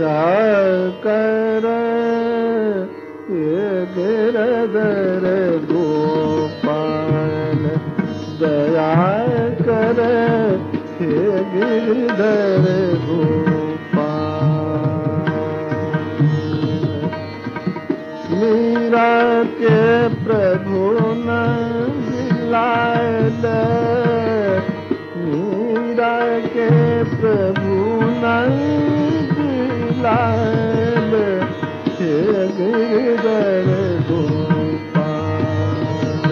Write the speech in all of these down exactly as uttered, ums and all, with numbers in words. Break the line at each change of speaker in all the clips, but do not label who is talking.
दया कर हे गिरधर गोपाल, दया कर हे गिरधर गोपाल। मीरा के प्रभु नंद लाल, मीरा के प्रभु नंद लाल, हे गिरधर गोपाल।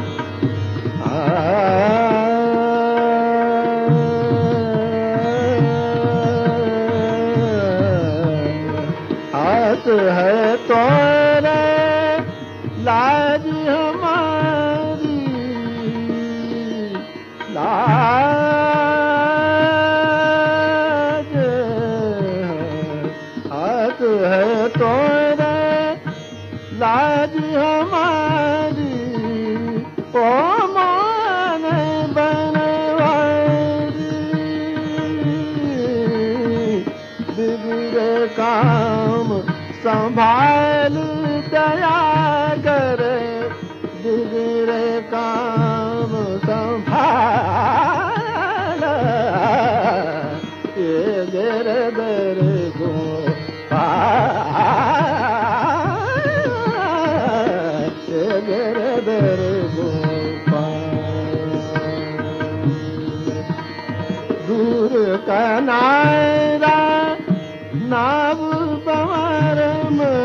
हाथ है तोरे लाज हमारी, लाज हाथ है तोरे लाज हमारी, ओ मान बनवारी। बिगड़े काम संभाल दया कर, बिगड़े काम संभाल, ये गिरधर गोपाल, ये गिरधर गोपाल। दूर का नायरा नाव पवार में,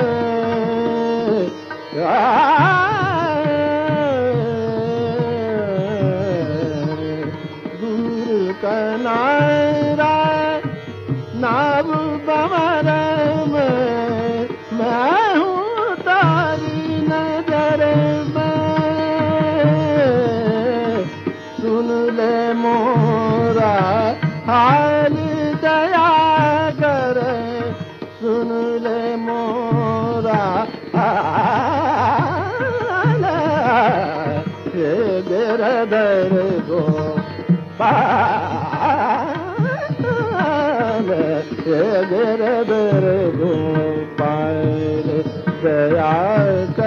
दूर का नायरा नाव पवार में, मैं हूँ तारी नजर में। सुन ले मोरा हाल दया कर, सुन ले मोरा हाल, हे गिरधर गोपाल, हे गिरधर गोपाल, दया कर